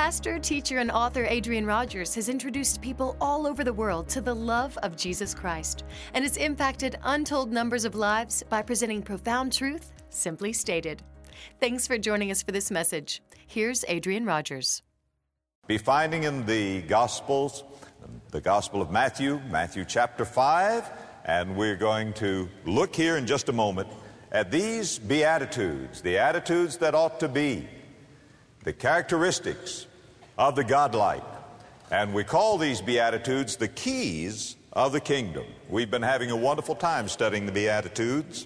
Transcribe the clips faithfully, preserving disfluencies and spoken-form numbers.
Pastor, teacher, and author Adrian Rogers has introduced people all over the world to the love of Jesus Christ and has impacted untold numbers of lives by presenting profound truth, simply stated. Thanks for joining us for this message. Here's Adrian Rogers. Be finding in the Gospels, the Gospel of Matthew, Matthew chapter five, and we're going to look here in just a moment at these Beatitudes, the attitudes that ought to be, the characteristics of the godlike. And we call these Beatitudes the keys of the kingdom. We've been having a wonderful time studying the Beatitudes.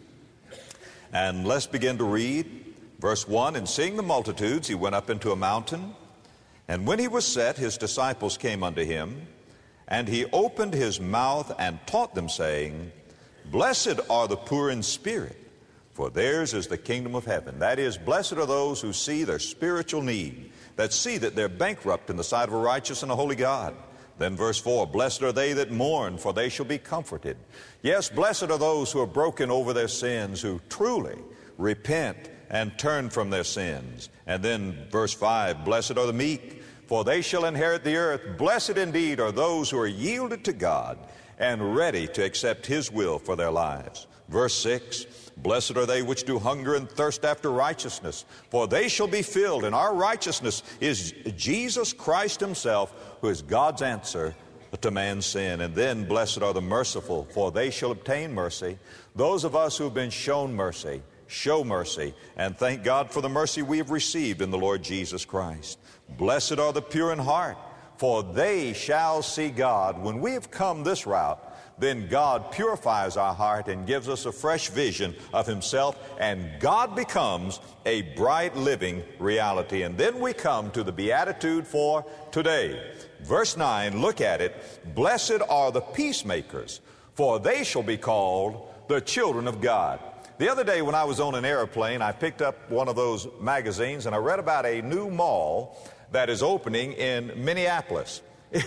And let's begin to read. Verse one, and seeing the multitudes, he went up into a mountain. And when he was set, his disciples came unto him. And he opened his mouth and taught them, saying, Blessed are the poor in spirit, for theirs is the kingdom of heaven. That is, blessed are those who see their spiritual need, that see that they're bankrupt in the sight of a righteous and a holy God. Then verse four, blessed are they that mourn, for they shall be comforted. Yes, blessed are those who are broken over their sins, who truly repent and turn from their sins. And then verse five, blessed are the meek, for they shall inherit the earth. Blessed indeed are those who are yielded to God and ready to accept His will for their lives. Verse six, blessed are they which do hunger and thirst after righteousness, for they shall be filled. And our righteousness is Jesus Christ Himself, who is God's answer to man's sin. And then blessed are the merciful, for they shall obtain mercy. Those of us who have been shown mercy, show mercy, and thank God for the mercy we have received in the Lord Jesus Christ. Blessed are the pure in heart, for they shall see God. When we have come this route, then God purifies our heart and gives us a fresh vision of Himself, and God becomes a bright living reality. And then we come to the Beatitude for today. Verse nine, look at it. Blessed are the peacemakers, for they shall be called the children of God. The other day when I was on an airplane, I picked up one of those magazines and I read about a new mall that is opening in Minneapolis.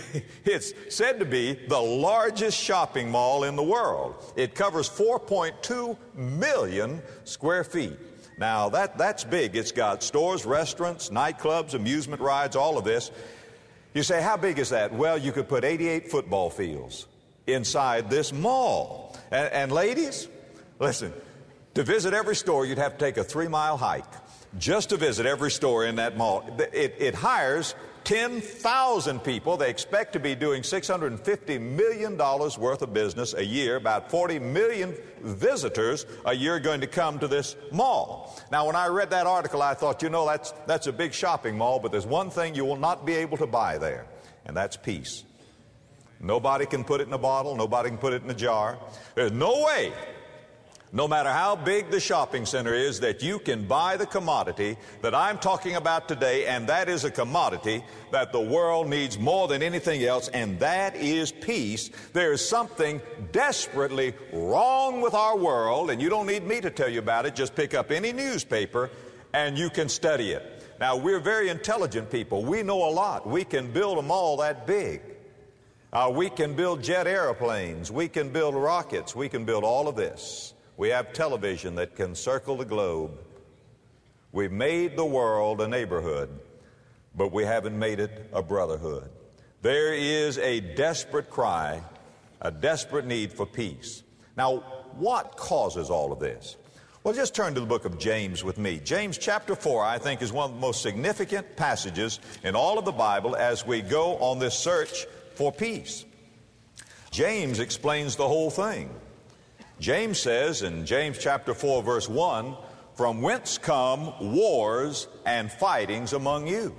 It's said to be the largest shopping mall in the world. It covers four point two million square feet. Now, that, that's big. It's got stores, restaurants, nightclubs, amusement rides, all of this. You say, how big is that? Well, you could put eighty-eight football fields inside this mall. And, and ladies, listen, to visit every store, you'd have to take a three-mile hike just to visit every store in that mall. It, it hires ten thousand people. They expect to be doing six hundred fifty million dollars worth of business a year. About forty million visitors a year are going to come to this mall. Now, when I read that article, I thought, you know, that's, that's a big shopping mall, but there's one thing you will not be able to buy there, and that's peace. Nobody can put it in a bottle. Nobody can put it in a jar. There's no way, no matter how big the shopping center is, that you can buy the commodity that I'm talking about today, and that is a commodity that the world needs more than anything else, and that is peace. There is something desperately wrong with our world, and you don't need me to tell you about it. Just pick up any newspaper and you can study it. Now, we're very intelligent people. We know a lot. We can build a mall that big. Uh, we can build jet airplanes. We can build rockets. We can build all of this. We have television that can circle the globe. We've made the world a neighborhood, but we haven't made it a brotherhood. There is a desperate cry, a desperate need for peace. Now, what causes all of this? Well, just turn to the book of James with me. James chapter four, I think, is one of the most significant passages in all of the Bible as we go on this search for peace. James explains the whole thing. James says in James chapter four, verse one, from whence come wars and fightings among you?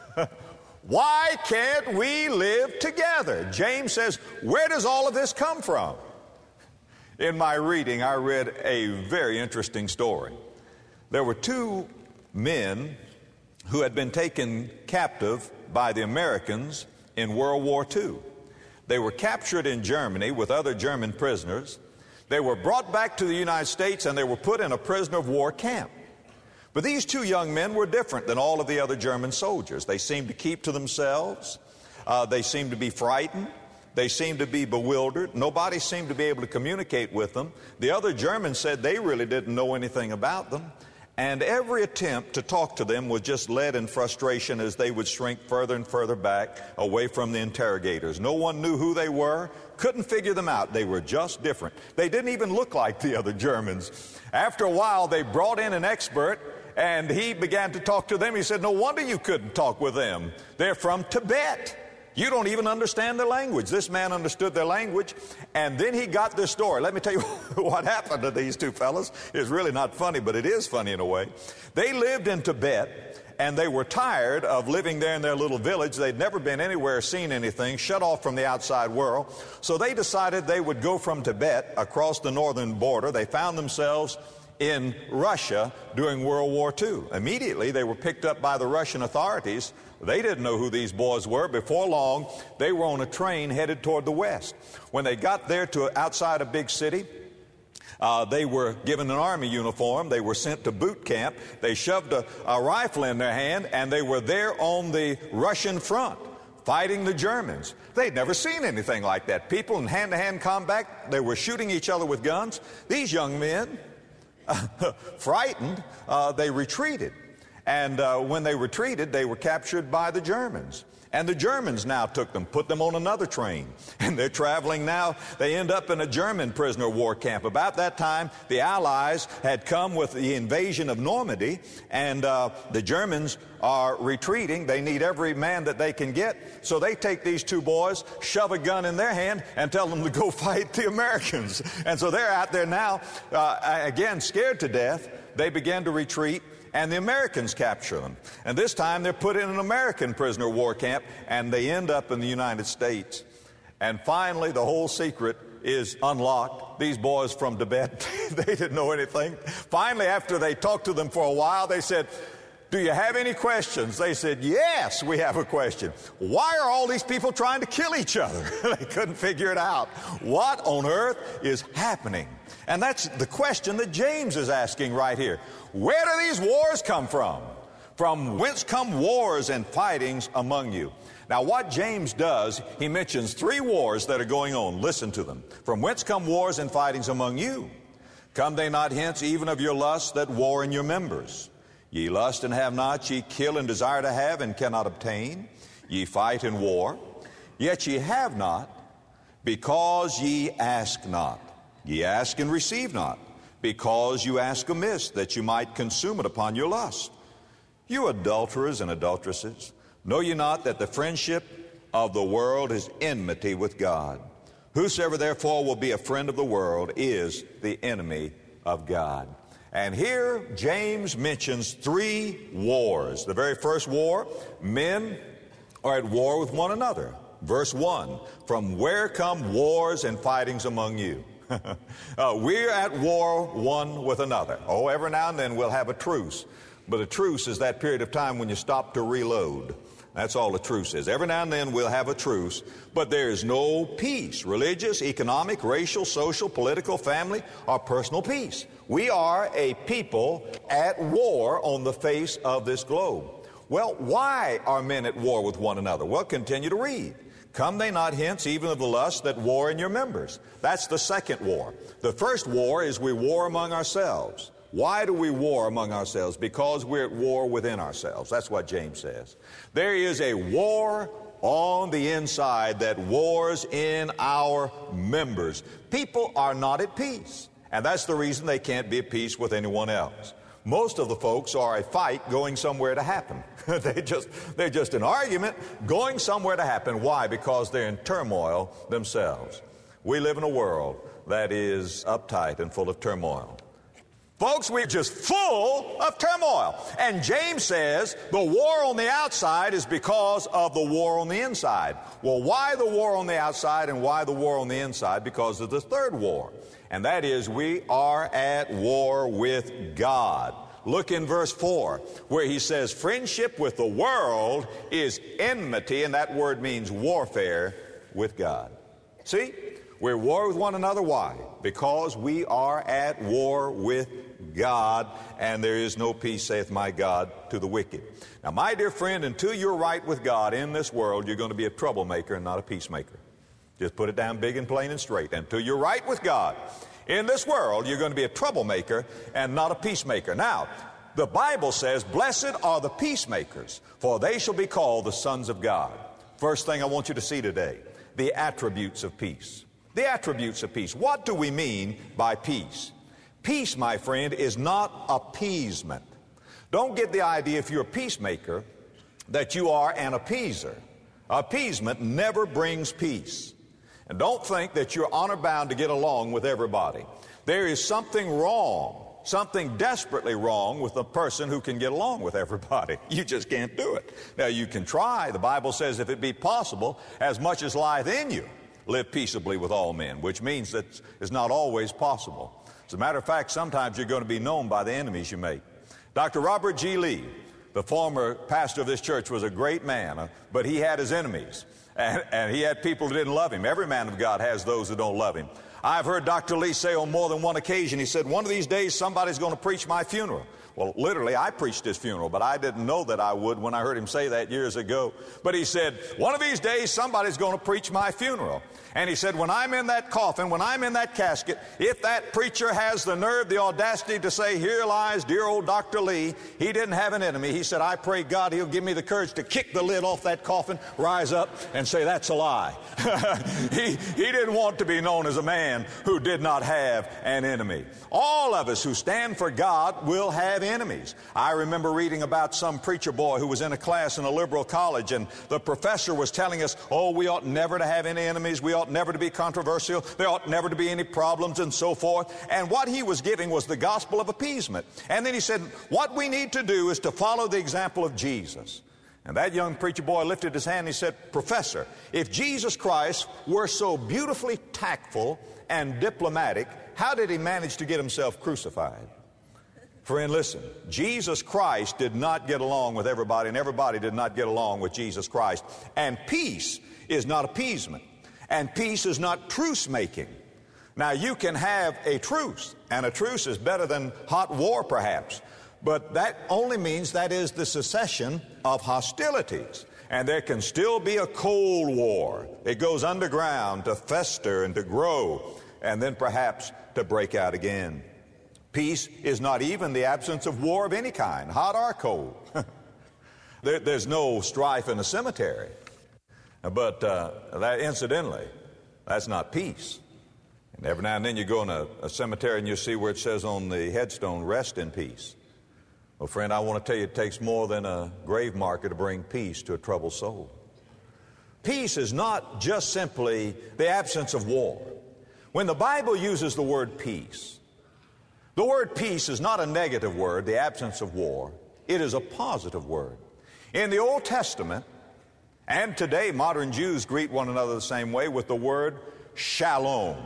Why can't we live together? James says, where does all of this come from? In my reading, I read a very interesting story. There were two men who had been taken captive by the Americans in World War Two. They were captured in Germany with other German prisoners. They were brought back to the United States and they were put in a prisoner of war camp. But these two young men were different than all of the other German soldiers. They seemed to keep to themselves. Uh, they seemed to be frightened. They seemed to be bewildered. Nobody seemed to be able to communicate with them. The other Germans said they really didn't know anything about them. And every attempt to talk to them was just led in frustration as they would shrink further and further back away from the interrogators. No one knew who they were, couldn't figure them out. They were just different. They didn't even look like the other Germans. After a while, they brought in an expert, and he began to talk to them. He said, "No wonder you couldn't talk with them. They're from Tibet. You don't even understand their language." This man understood their language, and then he got this story. Let me tell you what happened to these two fellas. It's really not funny, but it is funny in a way. They lived in Tibet, and they were tired of living there in their little village. They'd never been anywhere, seen anything, shut off from the outside world. So they decided they would go from Tibet across the northern border. They found themselves in Russia during World War Two. Immediately, they were picked up by the Russian authorities. They didn't know who these boys were. Before long, they were on a train headed toward the west. When they got there to outside a big city, uh, they were given an army uniform. They were sent to boot camp. They shoved a, a rifle in their hand, and they were there on the Russian front, fighting the Germans. They'd never seen anything like that. People in hand-to-hand combat, they were shooting each other with guns. These young men, frightened, uh, they retreated. And uh, when they retreated, they were captured by the Germans. And the Germans now took them, put them on another train. And they're traveling now. They end up in a German prisoner of war camp. About that time, the Allies had come with the invasion of Normandy, and uh, the Germans are retreating. They need every man that they can get. So they take these two boys, shove a gun in their hand, and tell them to go fight the Americans. And so they're out there now, uh, again, scared to death. They begin to retreat, and the Americans capture them. And this time they're put in an American prisoner of war camp, and they end up in the United States. And finally, the whole secret is unlocked. These boys from Tibet, they didn't know anything. Finally, after they talked to them for a while, they said, "Do you have any questions?" They said, "Yes, we have a question. Why are all these people trying to kill each other?" They couldn't figure it out. What on earth is happening? And that's the question that James is asking right here. Where do these wars come from? From whence come wars and fightings among you? Now, what James does, he mentions three wars that are going on. Listen to them. From whence come wars and fightings among you? Come they not hence even of your lusts that war in your members? Ye lust and have not, ye kill and desire to have and cannot obtain. Ye fight and war, yet ye have not, because ye ask not. Ye ask and receive not, because you ask amiss, that you might consume it upon your lust. You adulterers and adulteresses, know ye not that the friendship of the world is enmity with God? Whosoever therefore will be a friend of the world is the enemy of God. And here James mentions three wars. The very first war, men are at war with one another. Verse one, from where come wars and fightings among you? uh, we're at war one with another. Oh, every now and then we'll have a truce. But a truce is that period of time when you stop to reload. That's all a truce is. Every now and then we'll have a truce, but there is no peace. Religious, economic, racial, social, political, family, or personal peace. We are a people at war on the face of this globe. Well, why are men at war with one another? Well, continue to read. Come they not hence even of the lust that war in your members? That's the second war. The first war is we war among ourselves. Why do we war among ourselves? Because we're at war within ourselves. That's what James says. There is a war on the inside that wars in our members. People are not at peace, and that's the reason they can't be at peace with anyone else. Most of the folks are a fight going somewhere to happen. they just, they're just an argument going somewhere to happen. Why? Because they're in turmoil themselves. We live in a world that is uptight and full of turmoil. Folks, we're just full of turmoil. And James says the war on the outside is because of the war on the inside. Well, why the war on the outside and why the war on the inside? Because of the third war. And that is we are at war with God. Look in verse four where he says friendship with the world is enmity, and that word means warfare with God. See? We're at war with one another. Why? Because we are at war with God, and there is no peace, saith my God, to the wicked. Now, my dear friend, until you're right with God in this world, you're going to be a troublemaker and not a peacemaker. Just put it down big and plain and straight. Until you're right with God in this world, you're going to be a troublemaker and not a peacemaker. Now, the Bible says, blessed are the peacemakers, for they shall be called the sons of God. First thing I want you to see today, the attributes of peace. The attributes of peace. What do we mean by peace? Peace, my friend, is not appeasement. Don't get the idea if you're a peacemaker that you are an appeaser. Appeasement never brings peace. And don't think that you're honor bound to get along with everybody. There is something wrong, something desperately wrong with the person who can get along with everybody. You just can't do it. Now, you can try. The Bible says, if it be possible, as much as lieth in you, live peaceably with all men, which means that it's not always possible. As a matter of fact, sometimes you're going to be known by the enemies you make. Doctor Robert G. Lee, the former pastor of this church, was a great man, uh, but he had his enemies, and, and he had people who didn't love him. Every man of God has those who don't love him. I've heard Doctor Lee say on more than one occasion, he said, one of these days somebody's going to preach my funeral. Well, literally, I preached his funeral, but I didn't know that I would when I heard him say that years ago. But he said, one of these days somebody's going to preach my funeral. And he said, when I'm in that coffin, when I'm in that casket, if that preacher has the nerve, the audacity to say, here lies dear old Doctor Lee, he didn't have an enemy. He said, I pray God he'll give me the courage to kick the lid off that coffin, rise up, and say, that's a lie. he, he didn't want to be known as a man who did not have an enemy. All of us who stand for God will have enemies. I remember reading about some preacher boy who was in a class in a liberal college, and the professor was telling us, oh, we ought never to have any enemies. We ought never to be controversial. There ought never to be any problems and so forth. And what he was giving was the gospel of appeasement. And then he said, what we need to do is to follow the example of Jesus. And that young preacher boy lifted his hand and he said, Professor, if Jesus Christ were so beautifully tactful and diplomatic, how did he manage to get himself crucified? Friend, listen, Jesus Christ did not get along with everybody, and everybody did not get along with Jesus Christ. And peace is not appeasement. And peace is not truce-making. Now, you can have a truce, and a truce is better than hot war, perhaps. But that only means that is the cessation of hostilities. And there can still be a cold war. It goes underground to fester and to grow, and then perhaps to break out again. Peace is not even the absence of war of any kind, hot or cold. there, there's no strife in a cemetery. But uh, that, incidentally, that's not peace. And every now and then you go in a, a cemetery and you see where it says on the headstone, rest in peace. Well, friend, I want to tell you it takes more than a grave marker to bring peace to a troubled soul. Peace is not just simply the absence of war. When the Bible uses the word peace, the word peace is not a negative word, the absence of war. It is a positive word. In the Old Testament, and today, modern Jews greet one another the same way with the word shalom.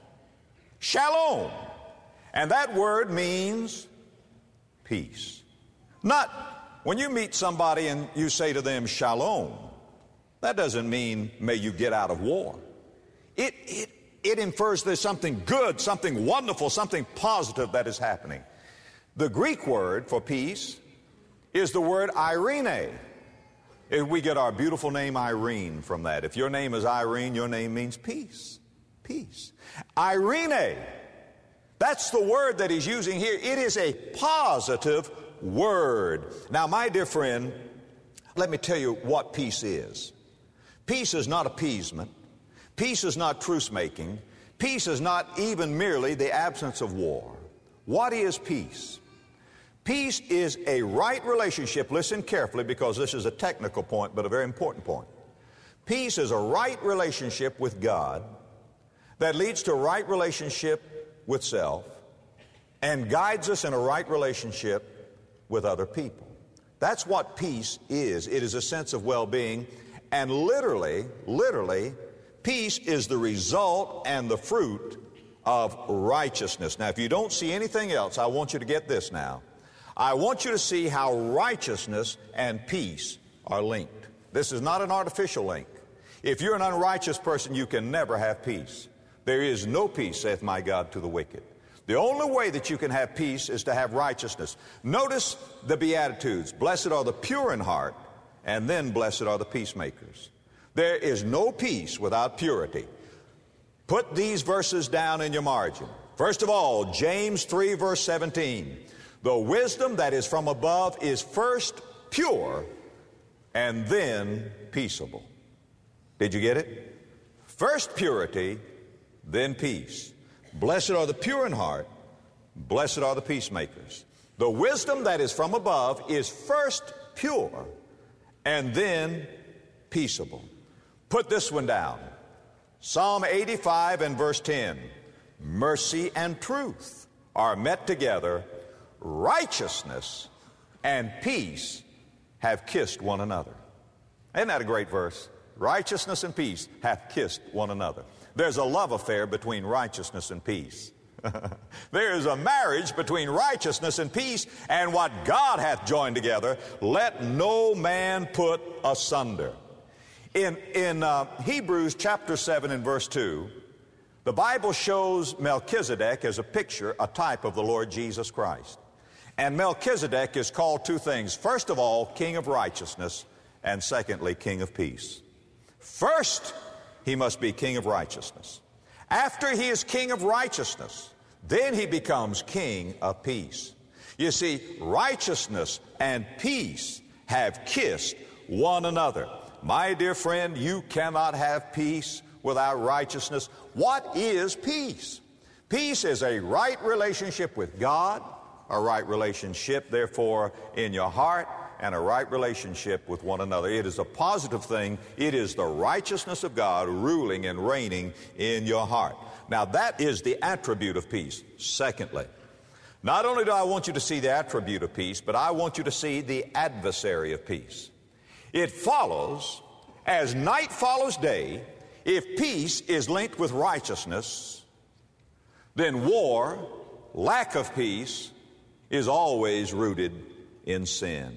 Shalom. And that word means peace. Not when you meet somebody and you say to them shalom, that doesn't mean may you get out of war. It, it, it infers there's something good, something wonderful, something positive that is happening. The Greek word for peace is the word eirene. We get our beautiful name Irene from that. If your name is Irene, your name means peace. Peace. Eirene. That's the word that he's using here. It is a positive word. Now, my dear friend, let me tell you what peace is. Peace is not appeasement. Peace is not truce-making. Peace is not even merely the absence of war. What is peace? Peace is a right relationship. Listen carefully, because this is a technical point, but a very important point. Peace is a right relationship with God that leads to a right relationship with self and guides us in a right relationship with other people. That's what peace is. It is a sense of well-being, and literally, literally, peace is the result and the fruit of righteousness. Now, if you don't see anything else, I want you to get this now. I want you to see how righteousness and peace are linked. This is not an artificial link. If you're an unrighteous person, you can never have peace. There is no peace, saith my God, to the wicked. The only way that you can have peace is to have righteousness. Notice the Beatitudes. Blessed are the pure in heart, and then blessed are the peacemakers. There is no peace without purity. Put these verses down in your margin. First of all, James three, verse seventeen. The wisdom that is from above is first pure and then peaceable. Did you get it? First purity, then peace. Blessed are the pure in heart, blessed are the peacemakers. The wisdom that is from above is first pure and then peaceable. Put this one down. Psalm eighty-five and verse ten. Mercy and truth are met together. Righteousness and peace have kissed one another. Isn't that a great verse? Righteousness and peace have kissed one another. There's a love affair between righteousness and peace. There is a marriage between righteousness and peace, and what God hath joined together, let no man put asunder. In, in uh, Hebrews chapter seven and verse two, the Bible shows Melchizedek as a picture, a type of the Lord Jesus Christ. And Melchizedek is called two things. First of all, King of righteousness, and secondly, King of peace. First, he must be King of righteousness. After he is King of righteousness, then he becomes King of peace. You see, righteousness and peace have kissed one another. My dear friend, you cannot have peace without righteousness. What is peace? Peace is a right relationship with God, a right relationship, therefore, in your heart, and a right relationship with one another. It is a positive thing. It is the righteousness of God ruling and reigning in your heart. Now, that is the attribute of peace. Secondly, not only do I want you to see the attribute of peace, but I want you to see the adversary of peace. It follows, as night follows day, if peace is linked with righteousness, then war, lack of peace, is always rooted in sin.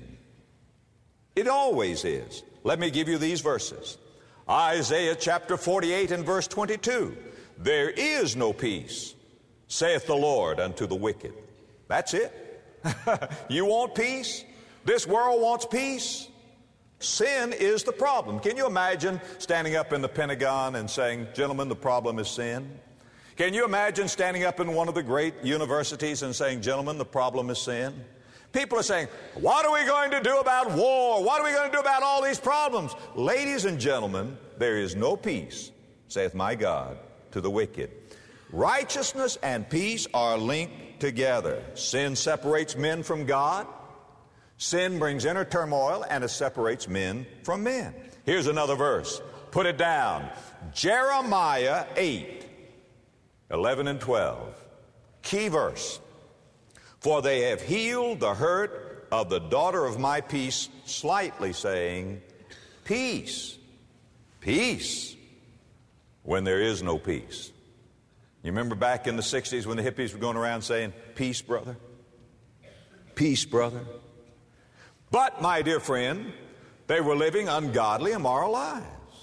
It always is. Let me give you these verses. Isaiah chapter forty-eight and verse twenty-two. There is no peace, saith the Lord, unto the wicked. That's it. You want peace? This world wants peace. Sin is the problem. Can you imagine standing up in the Pentagon and saying, gentlemen, the problem is sin? Can you imagine standing up in one of the great universities and saying, gentlemen, the problem is sin? People are saying, what are we going to do about war? What are we going to do about all these problems? Ladies and gentlemen, there is no peace, saith my God, to the wicked. Righteousness and peace are linked together. Sin separates men from God. Sin brings inner turmoil, and it separates men from men. Here's another verse. Put it down. Jeremiah eight, eleven and twelve. Key verse. For they have healed the hurt of the daughter of my peace, slightly saying, peace, peace, when there is no peace. You remember back in the sixties when the hippies were going around saying, peace, brother? Peace, brother? But, my dear friend, they were living ungodly, immoral lives.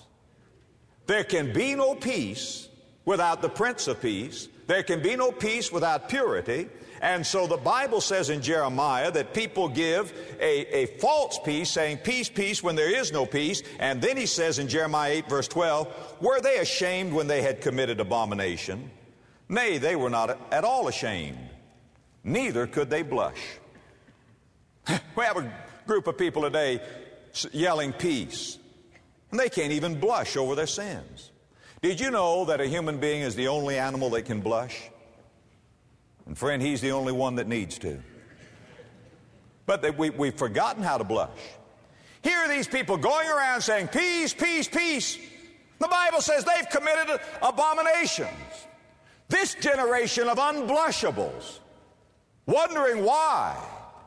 There can be no peace without the Prince of Peace. There can be no peace without purity. And so the Bible says in Jeremiah that people give a, a false peace, saying peace, peace, when there is no peace. And then he says in Jeremiah eight, verse twelve, were they ashamed when they had committed abomination? Nay, they were not at all ashamed. Neither could they blush. We have a group of people today yelling peace, and they can't even blush over their sins. Did you know that a human being is the only animal that can blush? And friend, he's the only one that needs to. But they, we, we've forgotten how to blush. Here are these people going around saying, peace, peace, peace. The Bible says they've committed abominations. This generation of unblushables, wondering why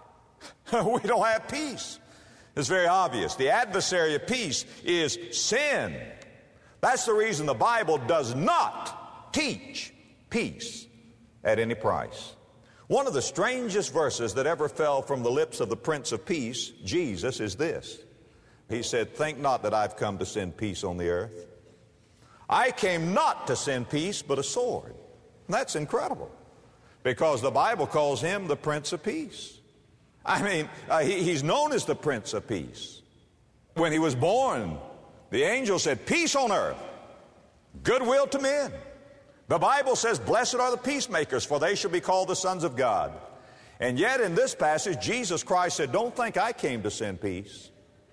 we don't have peace. It's very obvious. The adversary of peace is sin. That's the reason the Bible does not teach peace at any price. One of the strangest verses that ever fell from the lips of the Prince of Peace, Jesus, is this. He said, think not that I've come to send peace on the earth. I came not to send peace, but a sword. And that's incredible, because the Bible calls him the Prince of Peace. I mean, uh, he, he's known as the Prince of Peace. When he was born, the angel said, peace on earth, goodwill to men. The Bible says, blessed are the peacemakers, for they shall be called the sons of God. And yet in this passage, Jesus Christ said, don't think I came to send peace.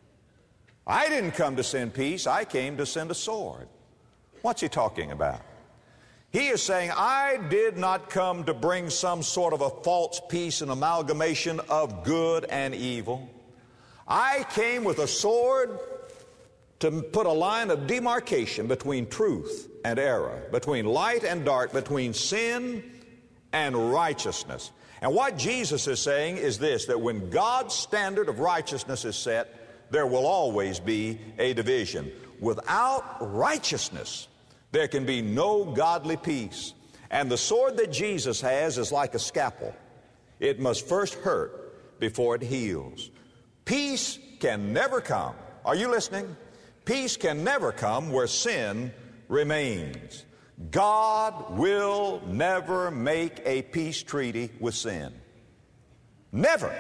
I didn't come to send peace. I came to send a sword. What's he talking about? He is saying, I did not come to bring some sort of a false peace, an amalgamation of good and evil. I came with a sword to put a line of demarcation between truth and error, between light and dark, between sin and righteousness. And what Jesus is saying is this, that when God's standard of righteousness is set, there will always be a division. Without righteousness, there can be no godly peace. And the sword that Jesus has is like a scalpel. It must first hurt before it heals. Peace can never come. Are you listening? Peace can never come where sin remains. God will never make a peace treaty with sin. Never.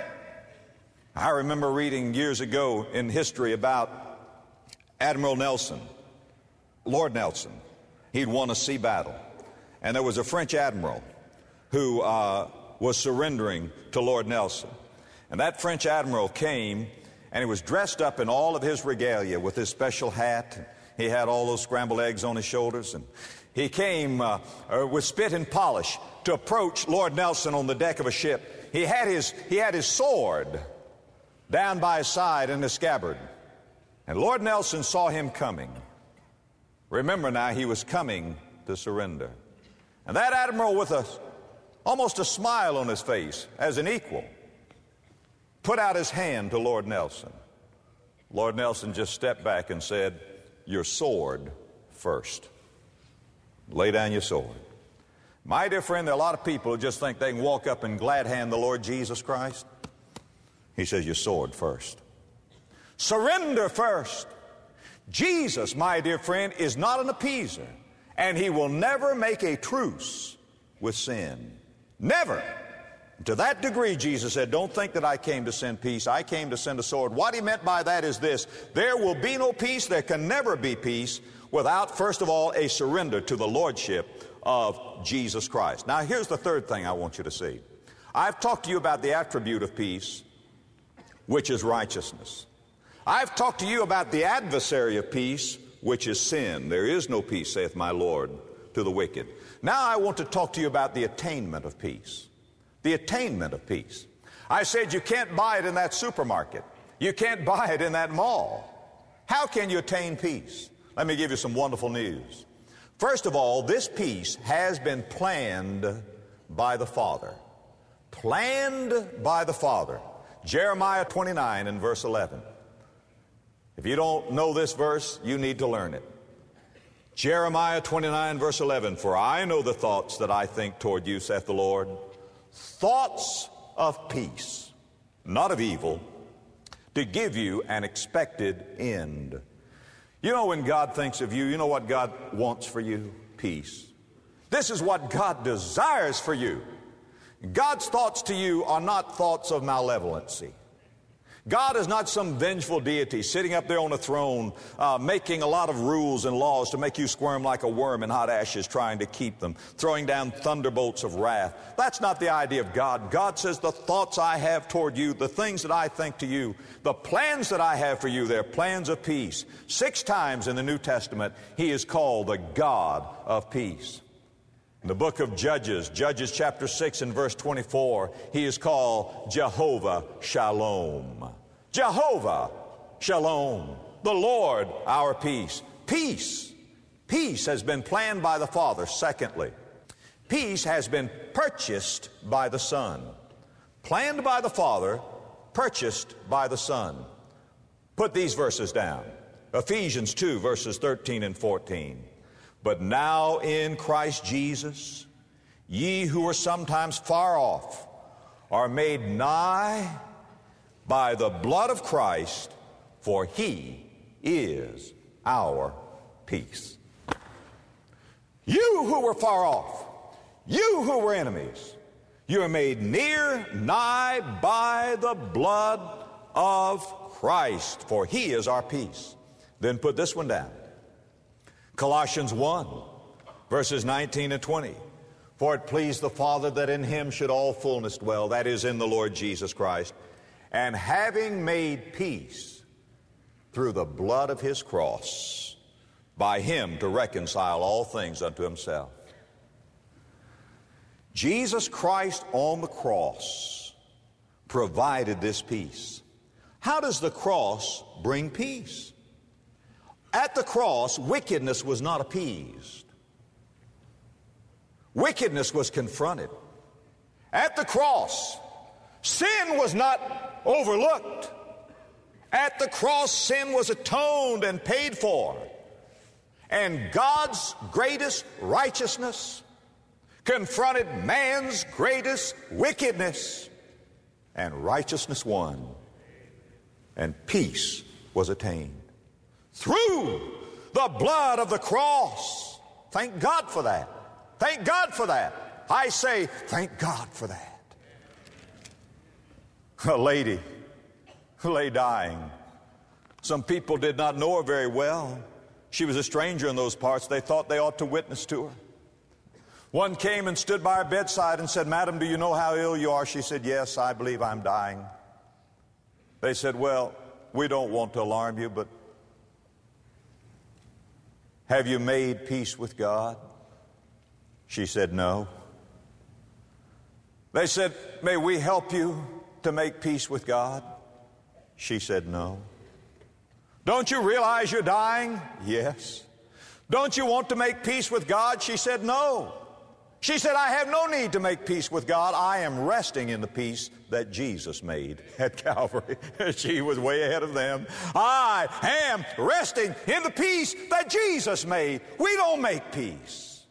I remember reading years ago in history about Admiral Nelson, Lord Nelson. He'd won a sea battle. And there was a French admiral who uh, was surrendering to Lord Nelson. And that French admiral came, and he was dressed up in all of his regalia with his special hat. He had all those scrambled eggs on his shoulders. And he came uh, uh, with spit and polish to approach Lord Nelson on the deck of a ship. He had his, he had his sword down by his side in the scabbard. And Lord Nelson saw him coming. Remember now, he was coming to surrender. And that admiral, with a, almost a smile on his face, as an equal, put out his hand to Lord Nelson. Lord Nelson just stepped back and said, your sword first. Lay down your sword. My dear friend, there are a lot of people who just think they can walk up and glad hand the Lord Jesus Christ. He says, your sword first. Surrender first. Jesus, my dear friend, is not an appeaser, and he will never make a truce with sin. Never. To that degree, Jesus said, don't think that I came to send peace. I came to send a sword. What he meant by that is this: there will be no peace, there can never be peace without, first of all, a surrender to the lordship of Jesus Christ. Now, here's the third thing I want you to see. I've talked to you about the attribute of peace, which is righteousness. I've talked to you about the adversary of peace, which is sin. There is no peace, saith my Lord, to the wicked. Now I want to talk to you about the attainment of peace. The attainment of peace. I said you can't buy it in that supermarket. You can't buy it in that mall. How can you attain peace? Let me give you some wonderful news. First of all, this peace has been planned by the Father. Planned by the Father. Jeremiah twenty-nine and verse eleven. If you don't know this verse, you need to learn it. Jeremiah twenty-nine verse eleven, for I know the thoughts that I think toward you, saith the Lord, thoughts of peace, not of evil, to give you an expected end. You know, when God thinks of you, you know what God wants for you? Peace. This is what God desires for you. God's thoughts to you are not thoughts of malevolency. God is not some vengeful deity sitting up there on a throne uh, making a lot of rules and laws to make you squirm like a worm in hot ashes, trying to keep them, throwing down thunderbolts of wrath. That's not the idea of God. God says the thoughts I have toward you, the things that I think to you, the plans that I have for you, they're plans of peace. Six times in the New Testament, he is called the God of peace. In the book of Judges, Judges chapter six and verse twenty-four, he is called Jehovah Shalom. Jehovah Shalom, the Lord our peace. Peace. Peace has been planned by the Father. Secondly, peace has been purchased by the Son. Planned by the Father, purchased by the Son. Put these verses down. Ephesians two, verses thirteen and fourteen. But now in Christ Jesus, ye who were sometimes far off are made nigh by the blood of Christ, for he is our peace. You who were far off, you who were enemies, you are made near, nigh by the blood of Christ, for he is our peace. Then put this one down. Colossians one, verses nineteen and twenty. For it pleased the Father that in him should all fullness dwell, that is, in the Lord Jesus Christ. And having made peace through the blood of his cross, by him to reconcile all things unto himself. Jesus Christ on the cross provided this peace. How does the cross bring peace? At the cross, wickedness was not appeased. Wickedness was confronted. At the cross, sin was not overlooked. At the cross, sin was atoned and paid for. And God's greatest righteousness confronted man's greatest wickedness. And righteousness won. And peace was attained. Through the blood of the cross. Thank God for that. Thank God for that. I say, thank God for that. A lady lay dying. Some people did not know her very well. She was a stranger in those parts. They thought they ought to witness to her. One came and stood by her bedside and said, "Madam, do you know how ill you are?" She said, "Yes, I believe I'm dying." They said, "Well, we don't want to alarm you, but have you made peace with God?" She said, "No." They said, "May we help you to make peace with God?" She said, "No." "Don't you realize you're dying?" "Yes." "Don't you want to make peace with God?" She said, "No." She said, "I have no need to make peace with God. I am resting in the peace that Jesus made at Calvary." She was way ahead of them. I am resting in the peace that Jesus made. We don't make peace.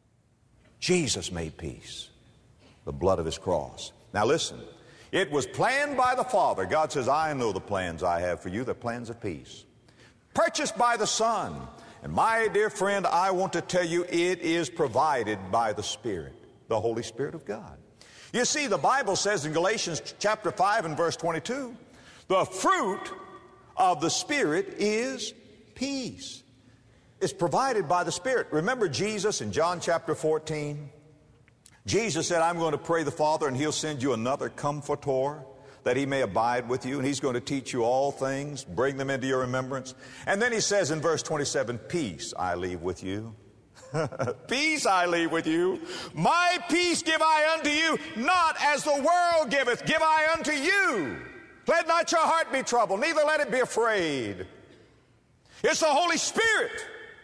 Jesus made peace. The blood of his cross. Now listen, it was planned by the Father. God says, "I know the plans I have for you, the plans of peace." Purchased by the Son. And my dear friend, I want to tell you, it is provided by the Spirit, the Holy Spirit of God. You see, the Bible says in Galatians chapter five and verse twenty-two, the fruit of the Spirit is peace. It's provided by the Spirit. Remember Jesus in John chapter fourteen? Jesus said, "I'm going to pray the Father, and he'll send you another comforter, that he may abide with you, and he's going to teach you all things, bring them into your remembrance." And then he says in verse twenty-seven, "Peace I leave with you." Peace I leave with you. My peace give I unto you, not as the world giveth, give I unto you. Let not your heart be troubled, neither let it be afraid. It's the Holy Spirit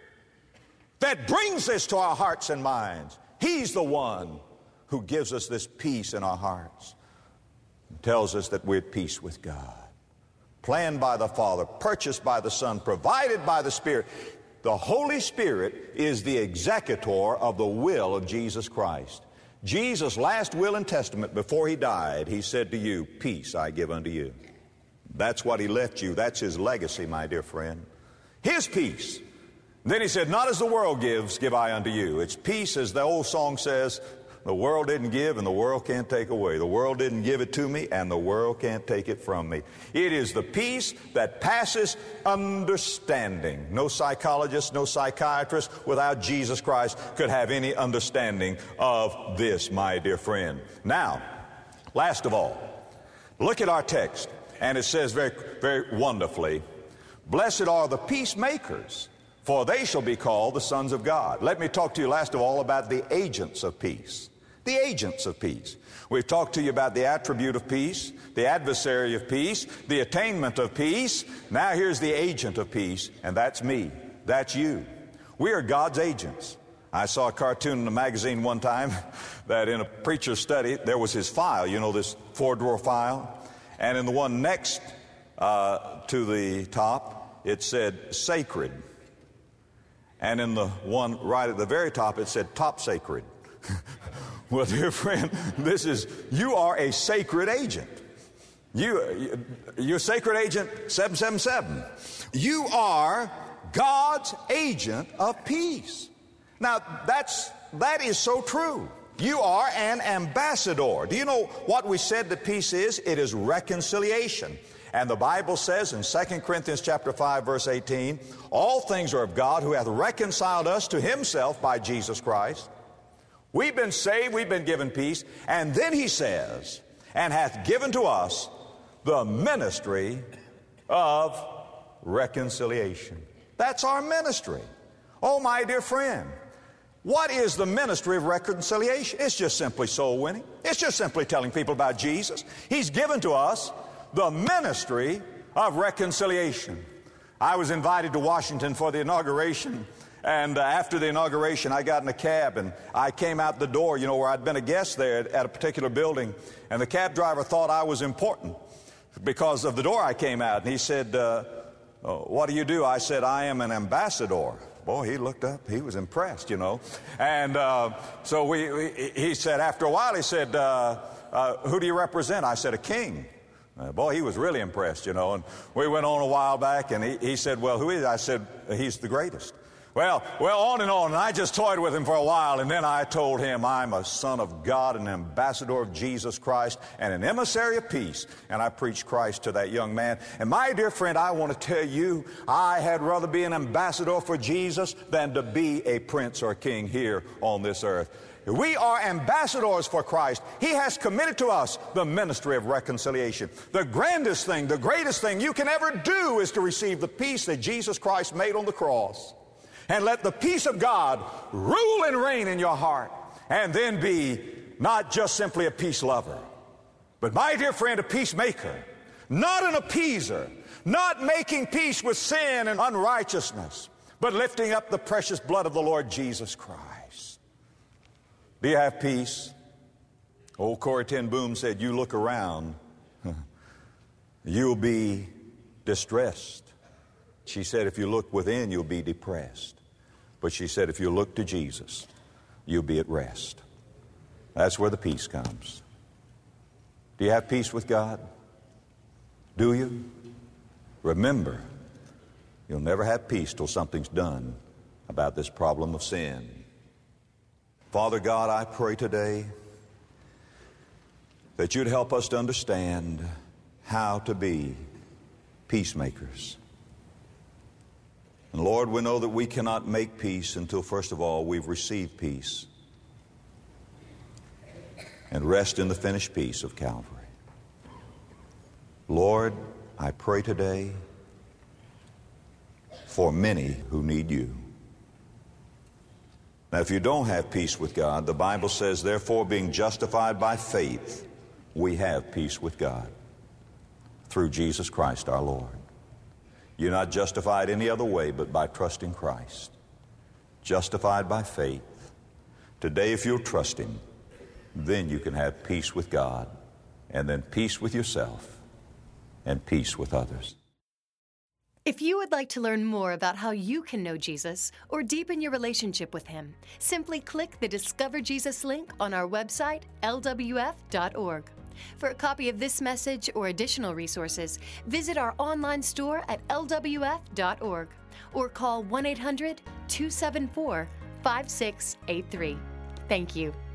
that brings this to our hearts and minds. He's the one who gives us this peace in our hearts. Tells us that we're at peace with God. Planned by the Father, purchased by the Son, provided by the Spirit. The Holy Spirit is the executor of the will of Jesus Christ. Jesus' last will and testament before he died, he said to you, "Peace I give unto you." That's what he left you. That's his legacy, my dear friend. His peace. Then he said, "Not as the world gives, give I unto you." It's peace, as the old song says, the world didn't give and the world can't take away. The world didn't give it to me and the world can't take it from me. It is the peace that passes understanding. No psychologist, no psychiatrist without Jesus Christ could have any understanding of this, my dear friend. Now, last of all, look at our text, and it says very, very wonderfully, "Blessed are the peacemakers, for they shall be called the sons of God." Let me talk to you last of all about the agents of peace. The agents of peace. We've talked to you about the attribute of peace, the adversary of peace, the attainment of peace. Now here's the agent of peace, and that's me. That's you. We are God's agents. I saw a cartoon in a magazine one time that in a preacher's study, there was his file, you know, this four-drawer file. And in the one next uh, to the top, it said sacred. And in the one right at the very top, it said top sacred. Well, dear friend, this is, you are a sacred agent. You, you're sacred agent seven seven seven. You are God's agent of peace. Now, that's, that is so true. You are an ambassador. Do you know what we said that peace is? It is reconciliation. And the Bible says in Second Corinthians chapter five, verse eighteen, "All things are of God, who hath reconciled us to himself by Jesus Christ." We've been saved, we've been given peace. And then he says, and hath given to us the ministry of reconciliation. That's our ministry. Oh, my dear friend, what is the ministry of reconciliation? It's just simply soul winning. It's just simply telling people about Jesus. He's given to us the ministry of reconciliation. I was invited to Washington for the inauguration, and uh, after the inauguration, I got in a cab, and I came out the door, you know, where I'd been a guest there at, at a particular building, and the cab driver thought I was important because of the door I came out, and he said, uh, oh, what do you do? I said, I am an ambassador. Boy, he looked up. He was impressed, you know. And uh, so we, we, he said, after a while, he said, uh, uh, who do you represent? I said, a king. Uh, boy, he was really impressed, you know. And we went on a while back, and he, he said, well, who is he? I said, he's the greatest. Well, well, on and on, and I just toyed with him for a while, and then I told him I'm a son of God, an ambassador of Jesus Christ, and an emissary of peace, and I preached Christ to that young man. And my dear friend, I want to tell you, I had rather be an ambassador for Jesus than to be a prince or king here on this earth. We are ambassadors for Christ. He has committed to us the ministry of reconciliation. The grandest thing, the greatest thing you can ever do is to receive the peace that Jesus Christ made on the cross. And let the peace of God rule and reign in your heart. And then be not just simply a peace lover, but, my dear friend, a peacemaker. Not an appeaser. Not making peace with sin and unrighteousness, but lifting up the precious blood of the Lord Jesus Christ. Do you have peace? Old Corrie ten Boom said, you look around, you'll be distressed. She said, if you look within, you'll be depressed. But she said, if you look to Jesus, you'll be at rest. That's where the peace comes. Do you have peace with God? Do you? Remember, you'll never have peace till something's done about this problem of sin. Father God, I pray today that you'd help us to understand how to be peacemakers. And Lord, we know that we cannot make peace until, first of all, we've received peace and rest in the finished peace of Calvary. Lord, I pray today for many who need you. Now, if you don't have peace with God, the Bible says, therefore, being justified by faith, we have peace with God through Jesus Christ our Lord. You're not justified any other way but by trusting Christ. Justified by faith. Today, if you'll trust Him, then you can have peace with God, and then peace with yourself, and peace with others. If you would like to learn more about how you can know Jesus or deepen your relationship with Him, simply click the Discover Jesus link on our website, L W F dot org. For a copy of this message or additional resources, visit our online store at L W F dot org or call one eight hundred, two seven four, five six eight three. Thank you.